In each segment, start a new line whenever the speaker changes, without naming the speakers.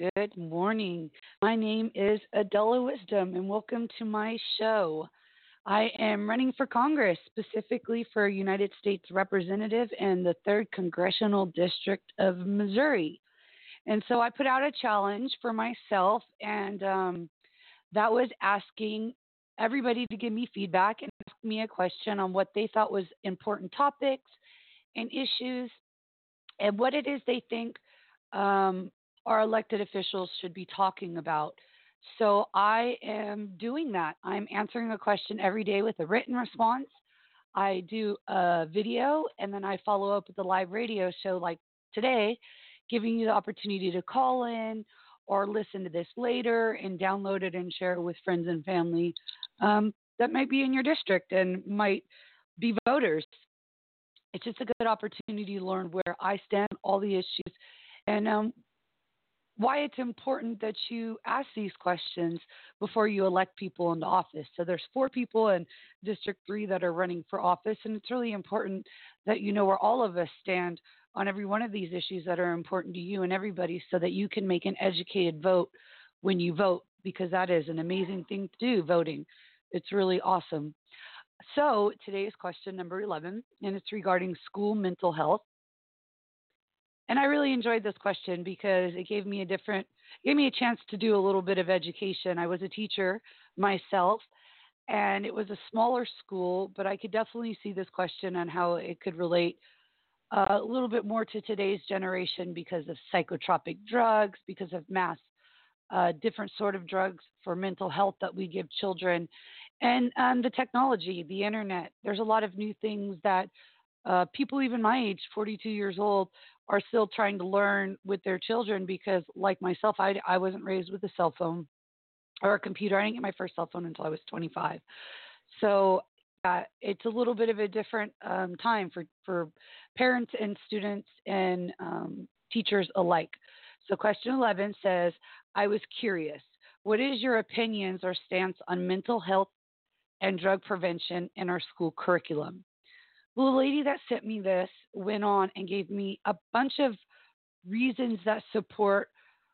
Good morning. My name is Adela Wisdom, and welcome to my show. I am running for Congress, specifically for United States Representative in the 3rd Congressional District of Missouri. And so I put out a challenge for myself, and that was asking everybody to give me feedback and ask me a question on what they thought was important topics and issues and what it is they think our elected officials should be talking about. So I am doing that. I'm answering a question every day with a written response. I do a video and then I follow up with a live radio show like today, giving you the opportunity to call in or listen to this later and download it and share it with friends and family that might be in your district and might be voters. It's just a good opportunity to learn where I stand, all the issues, and why it's important that you ask these questions before you elect people into office. So there's 4 people in District 3 that are running for office, and it's really important that you know where all of us stand on every one of these issues that are important to you and everybody so that you can make an educated vote when you vote, because that is an amazing thing to do, voting. It's really awesome. So today is question number 11, and it's regarding school mental health. And I really enjoyed this question because it gave me a chance to do a little bit of education. I was a teacher myself, and it was a smaller school, but I could definitely see this question and how it could relate a little bit more to today's generation because of psychotropic drugs, because of mass different sort of drugs for mental health that we give children, and the technology, the internet. There's a lot of new things that people even my age, 42 years old, are still trying to learn with their children because, like myself, I wasn't raised with a cell phone or a computer. I didn't get my first cell phone until I was 25. So it's a little bit of a different time for parents and students and teachers alike. So question 11 says, I was curious, what is your opinions or stance on mental health and drug prevention in our school curriculum? Well, the lady that sent me this went on and gave me a bunch of reasons that support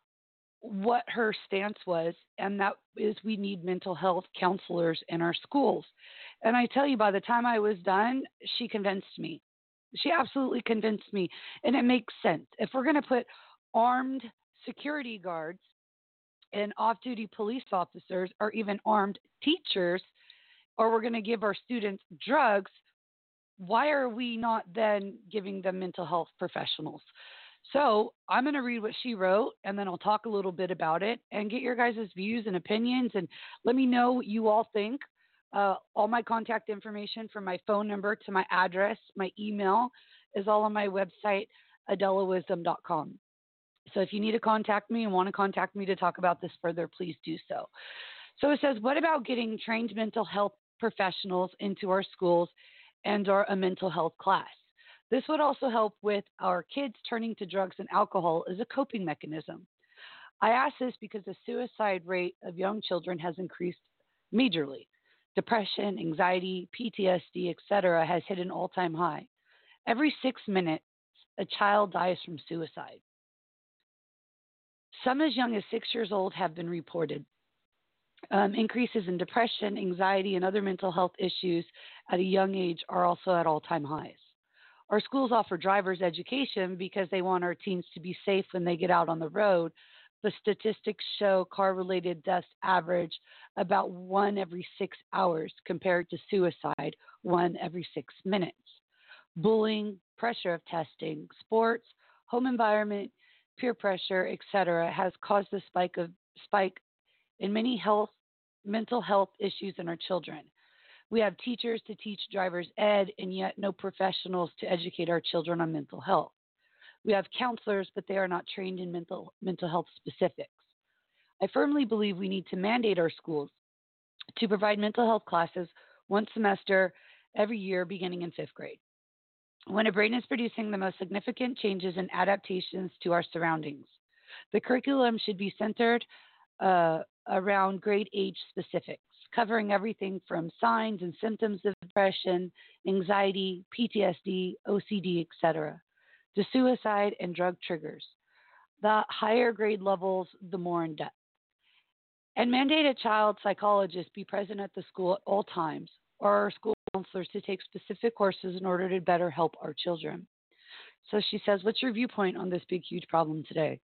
what her stance was, and that is we need mental health counselors in our schools. And I tell you, by the time I was done, she convinced me. She absolutely convinced me, and it makes sense. If we're going to put armed security guards and off-duty police officers or even armed teachers, or we're going to give our students drugs, why are we not then giving them mental health professionals? So I'm going to read what she wrote, and then I'll talk a little bit about it and get your guys' views and opinions, and let me know what you all think. All my contact information, from my phone number to my address, my email, is all on my website, adelawisdom.com. So if you need to contact me and want to contact me to talk about this further, please do so. So it says, what about getting trained mental health professionals into our schools and or a mental health class? This would also help with our kids turning to drugs and alcohol as a coping mechanism. I ask this because the suicide rate of young children has increased majorly. Depression, anxiety, PTSD, etc. has hit an all-time high. Every 6 minutes, a child dies from suicide. Some as young as 6 years old have been reported. Increases in depression, anxiety, and other mental health issues at a young age are also at all-time highs. Our schools offer driver's education because they want our teens to be safe when they get out on the road. The statistics show car-related deaths average about 1 every 6 hours compared to suicide 1 every 6 minutes. Bullying, pressure of testing, sports, home environment, peer pressure, etc., has caused a spike in many mental health issues in our children. We have teachers to teach driver's ed, and yet no professionals to educate our children on mental health. We have counselors, but they are not trained in mental health specifics. I firmly believe we need to mandate our schools to provide mental health classes one semester every year beginning in 5th grade, when a brain is producing the most significant changes and adaptations to our surroundings. The curriculum should be centered around grade age specifics, covering everything from signs and symptoms of depression, anxiety, PTSD, OCD, etc., to suicide and drug triggers. The higher grade levels, the more in depth. And mandate a child psychologist be present at the school at all times, or our school counselors to take specific courses in order to better help our children. So she says, "What's your viewpoint on this big, huge problem today?"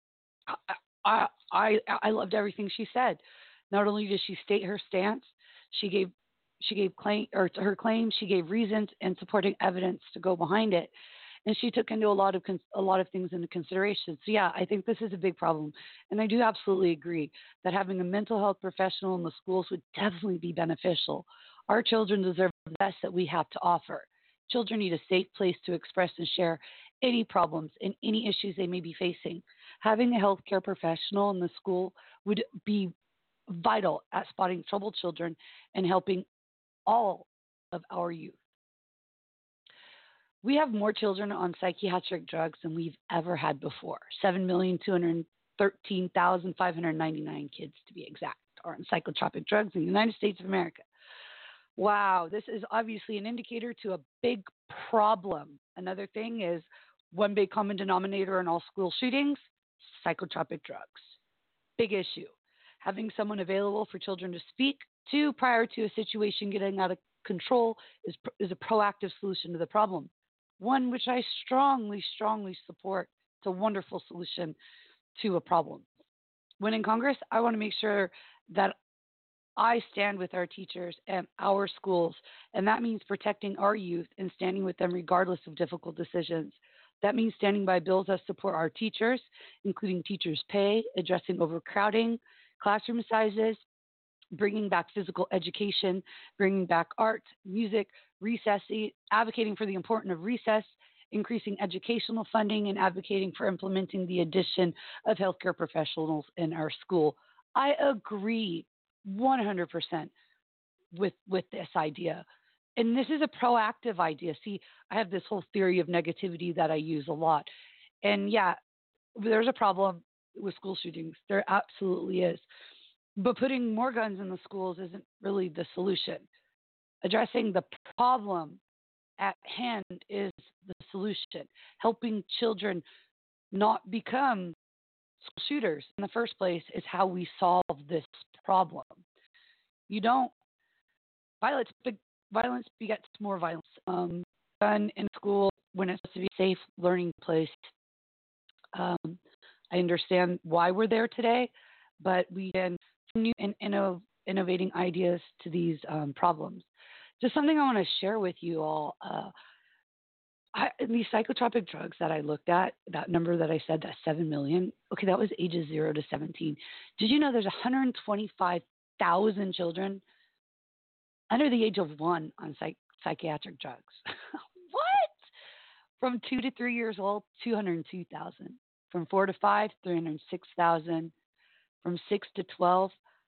I loved everything she said. Not only did she state her stance, she gave claim or her claim. She gave reasons and supporting evidence to go behind it, and she took into a lot of things into consideration. So yeah, I think this is a big problem, and I do absolutely agree that having a mental health professional in the schools would definitely be beneficial. Our children deserve the best that we have to offer. Children need a safe place to express and share any problems and any issues they may be facing. Having a healthcare professional in the school would be vital at spotting troubled children and helping all of our youth. We have more children on psychiatric drugs than we've ever had before. 7,213,599 kids, to be exact, are on psychotropic drugs in the United States of America. Wow, this is obviously an indicator to a big problem. Another thing is one big common denominator in all school shootings: psychotropic drugs. Big issue. Having someone available for children to speak to prior to a situation getting out of control is a proactive solution to the problem. One which I strongly, strongly support. It's a wonderful solution to a problem. When in Congress, I want to make sure that I stand with our teachers and our schools, and that means protecting our youth and standing with them regardless of difficult decisions. That means standing by bills that support our teachers, including teachers' pay, addressing overcrowding, classroom sizes, bringing back physical education, bringing back art, music, recess, advocating for the importance of recess, increasing educational funding, and advocating for implementing the addition of healthcare professionals in our school. I agree 100% with this idea. And this is a proactive idea. See, I have this whole theory of negativity that I use a lot. And yeah, there's a problem with school shootings. There absolutely is. But putting more guns in the schools isn't really the solution. Addressing the problem at hand is the solution. Helping children not become school shooters in the first place is how we solve this problem. You don't violence violence begets more violence. Gun in school when it's supposed to be a safe learning place. Um, I understand why we're there today, but we can continue innovating ideas to these problems. Just something I want to share with you all. These psychotropic drugs that I looked at, that number that I said, that 7 million, okay, that was ages 0 to 17. Did you know there's 125,000 children under the age of 1 on psychiatric drugs? What? From 2 to 3 years old, 202,000. From 4 to 5, 306,000. From 6 to 12,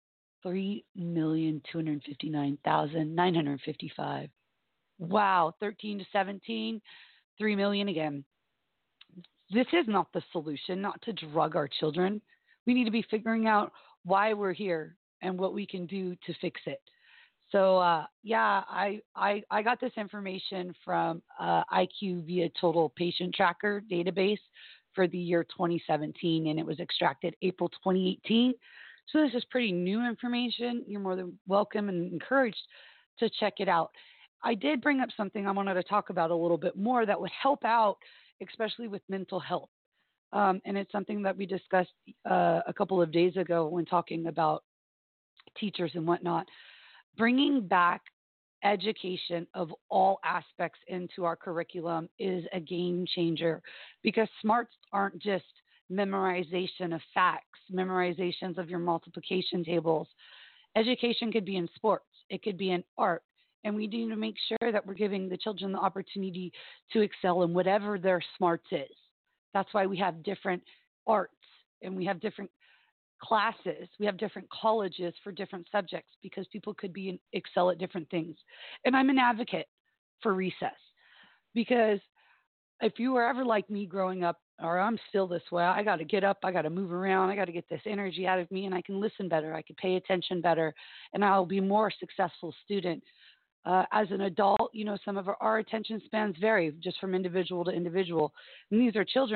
3,259,955. Wow, 13 to 17, 3 million again. This is not the solution, not to drug our children. We need to be figuring out why we're here and what we can do to fix it. So, yeah, I got this information from IQVIA Total Patient Tracker database for the year 2017, and it was extracted April 2018. So this is pretty new information. You're more than welcome and encouraged to check it out. I did bring up something I wanted to talk about a little bit more that would help out, especially with mental health. And it's something that we discussed a couple of days ago when talking about teachers and whatnot. Bringing back education of all aspects into our curriculum is a game changer, because smarts aren't just memorization of facts, memorizations of your multiplication tables. Education could be in sports, it could be in art, and we need to make sure that we're giving the children the opportunity to excel in whatever their smarts is. That's why we have different arts and we have different classes. We have different colleges for different subjects because people could excel at different things. And I'm an advocate for recess, because if you were ever like me growing up, or I'm still this way, I got to get up, I got to move around, I got to get this energy out of me, and I can listen better, I can pay attention better, and I'll be more successful student. As an adult, some of our attention spans vary just from individual to individual. And these are children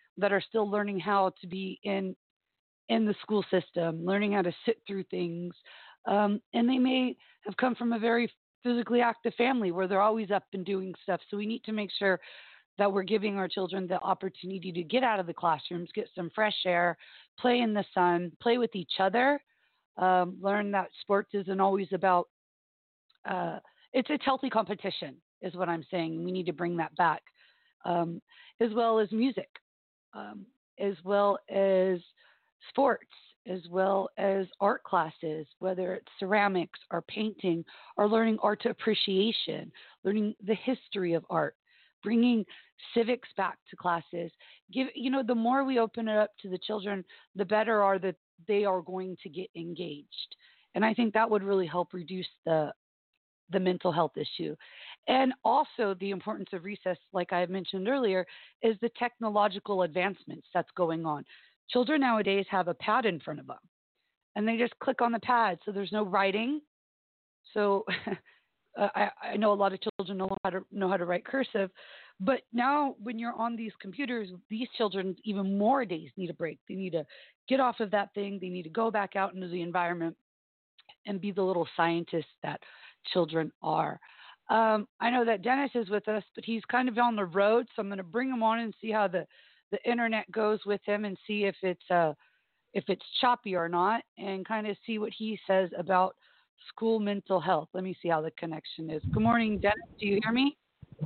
that are still learning how to be in the school system, learning how to sit through things. And they may have come from a very physically active family where they're always up and doing stuff. So we need to make sure that we're giving our children the opportunity to get out of the classrooms, get some fresh air, play in the sun, play with each other, learn that sports isn't always about, it's healthy competition, is what I'm saying. We need to bring that back, as well as music, as well as sports, as well as art classes, whether it's ceramics or painting or learning art appreciation, learning the history of art, bringing civics back to classes. The more we open it up to the children, the better are that they are going to get engaged. And I think that would really help reduce the mental health issue. And also the importance of recess, like I mentioned earlier, is the technological advancements that's going on. Children nowadays have a pad in front of them, and they just click on the pad, so there's no writing. So I know a lot of children know how to write cursive, but now when you're on these computers, these children even more days need a break. They need to get off of that thing. They need to go back out into the environment and be the little scientists that children are. I know that Dennis is with us, but he's kind of on the road, so I'm going to bring him on and see how the internet goes with him and see if it's choppy or not, and kind of see what he says about school mental health. Let me see how the connection is. Good morning, Dennis. Do you hear me?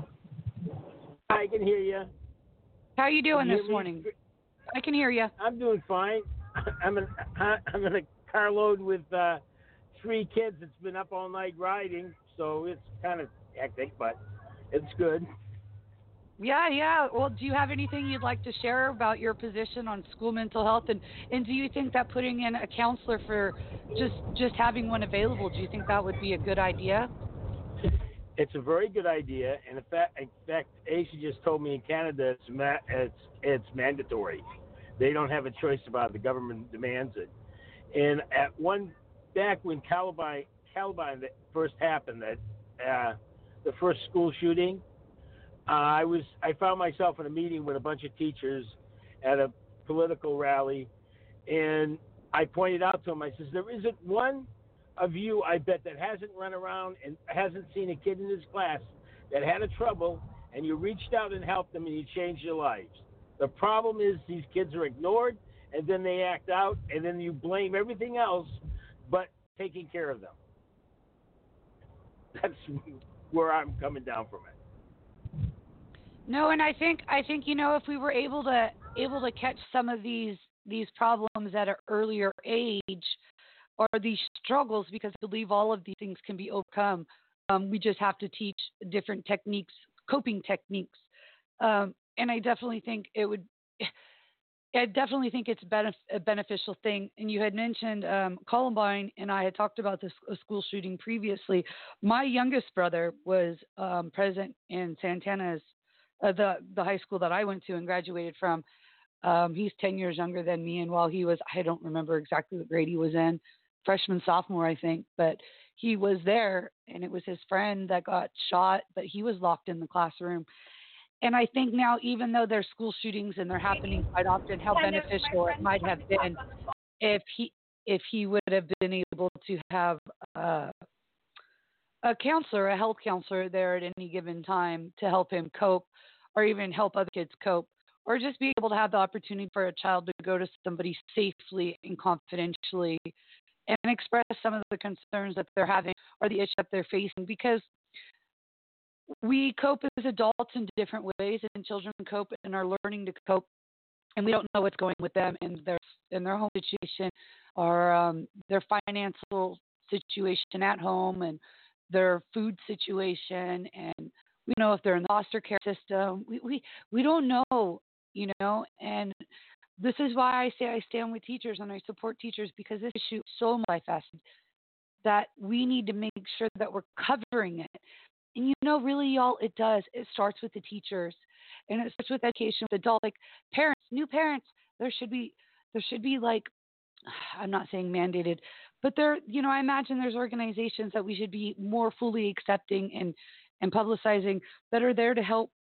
I can hear you.
How are you doing this morning? I can hear you.
I'm doing fine. I'm in a carload with 3 kids. It's been up all night riding, so it's kind of hectic, but it's good.
Yeah. Well, do you have anything you'd like to share about your position on school mental health? And do you think that putting in a counselor for just having one available, do you think that would be a good idea?
It's a very good idea. And in fact, Asia just told me in Canada it's mandatory. They don't have a choice about it. The government demands it. And back when Columbine first happened, the first school shooting, I found myself in a meeting with a bunch of teachers at a political rally, and I pointed out to them, I says, there isn't one of you, I bet, that hasn't run around and hasn't seen a kid in his class that had a trouble, and you reached out and helped them and you changed their lives. The problem is these kids are ignored, and then they act out, and then you blame everything else but taking care of them. That's where I'm coming down from it.
No, and I think if we were able to catch some of these problems at an earlier age, or these struggles, because I believe all of these things can be overcome. We just have to teach different techniques, coping techniques, and I definitely think it's a beneficial thing. And you had mentioned Columbine, and I had talked about this a school shooting previously. My youngest brother was present in Santana's. The high school that I went to and graduated from. He's 10 years younger than me, and while he was, I don't remember exactly what grade he was in, freshman, sophomore, I think, but he was there, and it was his friend that got shot, but he was locked in the classroom. And I think now, even though there's school shootings and they're happening quite often, how beneficial it might have been if he would have been able to have a counselor, a health counselor there at any given time to help him cope, or even help other kids cope, or just be able to have the opportunity for a child to go to somebody safely and confidentially and express some of the concerns that they're having or the issue that they're facing. Because we cope as adults in different ways, and children cope and are learning to cope, and we don't know what's going with them in their home situation, or their financial situation at home, and their food situation, and we know if they're in the foster care system. We don't know, and this is why I say I stand with teachers and I support teachers, because this issue is so multifaceted that we need to make sure that we're covering it. And really, y'all, it does. It starts with the teachers, and it starts with education with adults, like parents, new parents. There should be like, I'm not saying mandated, but I imagine there's organizations that we should be more fully accepting and publicizing that are there to help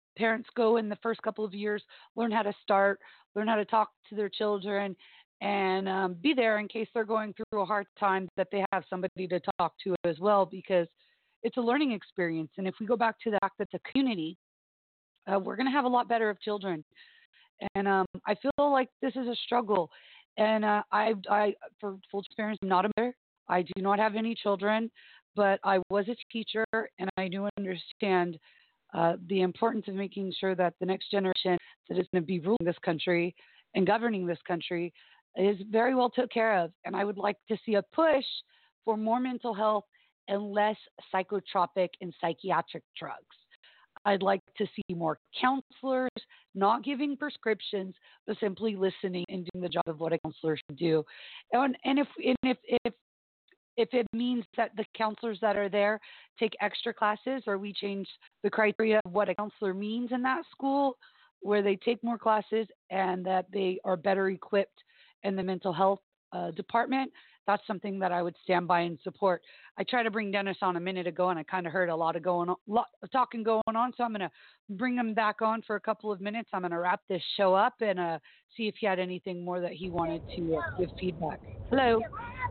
parents go in the first couple of years, learn how to start, learn how to talk to their children, and be there in case they're going through a hard time, that they have somebody to talk to as well, because it's a learning experience. And if we go back to the fact that the community, we're going to have a lot better of children. And I feel like this is a struggle. And for full transparency, I'm not a mother. I do not have any children, but I was a teacher, and I do understand the importance of making sure that the next generation that is going to be ruling this country and governing this country is very well took care of. And I would like to see a push for more mental health and less psychotropic and psychiatric drugs. I'd like to see more counselors not giving prescriptions, but simply listening and doing the job of what a counselor should do. And if it means that the counselors that are there take extra classes, or we change the criteria of what a counselor means in that school, where they take more classes and that they are better equipped in the mental health department, that's something that I would stand by and support. I tried to bring Dennis on a minute ago, and I kind of heard a lot of talking going on, so I'm going to bring him back on for a couple of minutes. I'm going to wrap this show up and see if he had anything more that he wanted to give feedback. Hello.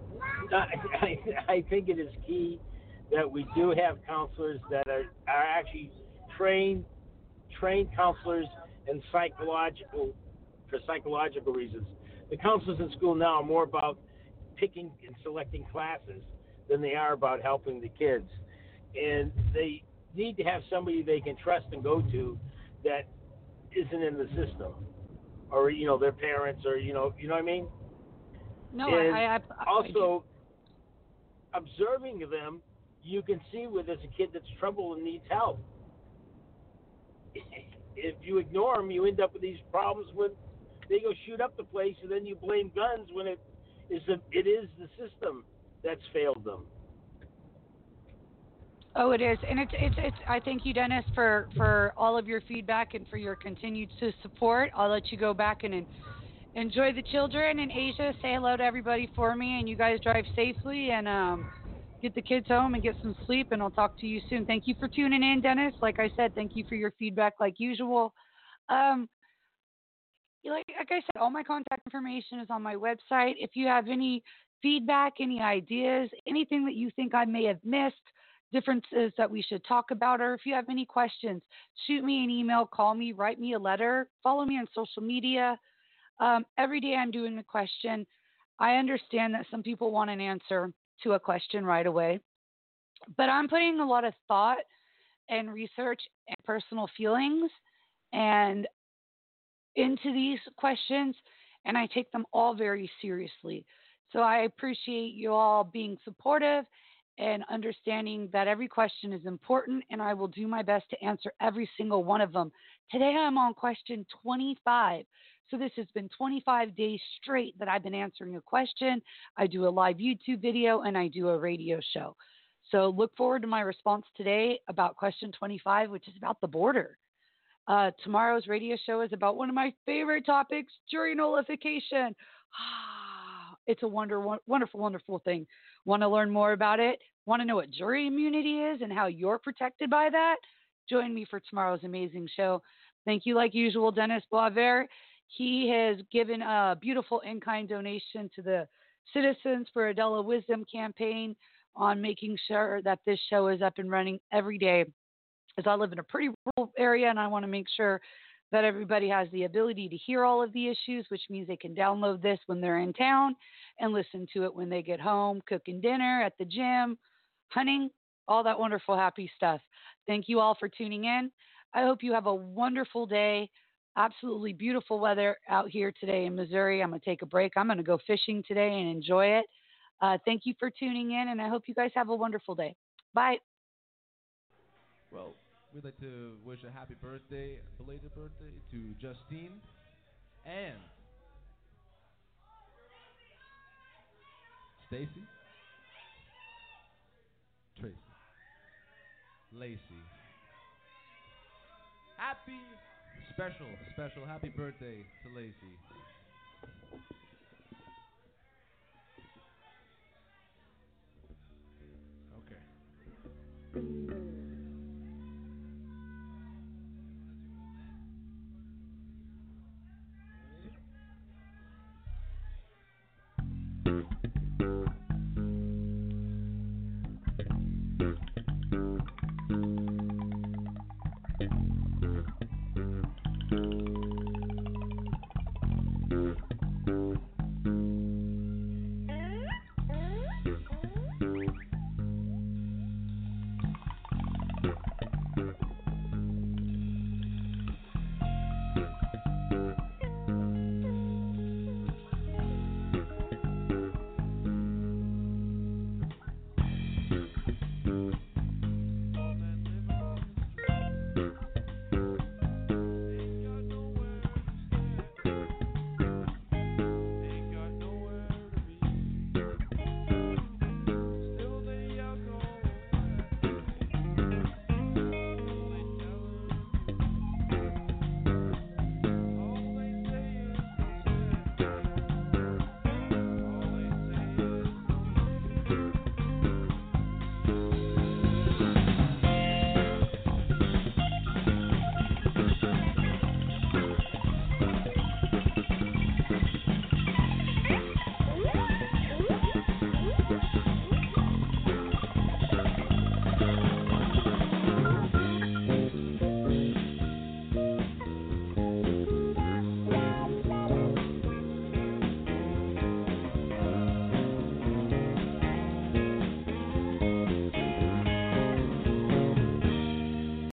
I think it is key that we do have counselors that are actually trained counselors and for psychological reasons. The counselors in school now are more about picking and selecting classes than they are about helping the kids. And they need to have somebody they can trust and go to that isn't in the system, or their parents, or you know what I mean.
No,
and
I
also observing them, you can see where there's a kid that's trouble and needs help. If you ignore them, you end up with these problems when they go shoot up the place, and then you blame guns when it is the system that's failed them.
Oh, it is, and it's. I thank you, Dennis, for all of your feedback and for your continued support. I'll let you go back and enjoy the children. And Asia, say hello to everybody for me, and you guys drive safely and get the kids home and get some sleep. And I'll talk to you soon. Thank you for tuning in, Dennis. Like I said, thank you for your feedback, like usual. Like I said, all my contact information is on my website. If you have any feedback, any ideas, anything that you think I may have missed, differences that we should talk about, or if you have any questions, shoot me an email, call me, write me a letter, follow me on social media. Every day I'm doing a question. I understand that some people want an answer to a question right away, but I'm putting a lot of thought and research and personal feelings and into these questions, and I take them all very seriously. So I appreciate you all being supportive and understanding that every question is important, and I will do my best to answer every single one of them. Today I'm on question 25. So this has been 25 days straight that I've been answering a question. I do a live YouTube video, and I do a radio show. So look forward to my response today about question 25, which is about the border. Tomorrow's radio show is about one of my favorite topics, jury nullification. It's a wonderful, wonderful thing. Want to learn more about it? Want to know what jury immunity is and how you're protected by that? Join me for tomorrow's amazing show. Thank you, like usual, Dennis Boisvert. He has given a beautiful in-kind donation to the Citizens for Adela Wisdom campaign on making sure that this show is up and running every day. As I live in a pretty rural area, and I want to make sure that everybody has the ability to hear all of the issues, which means they can download this when they're in town and listen to it when they get home, cooking dinner, at the gym, hunting, all that wonderful, happy stuff. Thank you all for tuning in. I hope you have a wonderful day. Absolutely beautiful weather out here today in Missouri. I'm going to take a break. I'm going to go fishing today and enjoy it. Thank you for tuning in, and I hope you guys have a wonderful day. Bye.
Well, we'd like to wish a happy birthday, belated birthday, to Justine and Stacy, Tracy, Lacey. Happy, special happy birthday to Lacey. Okay. the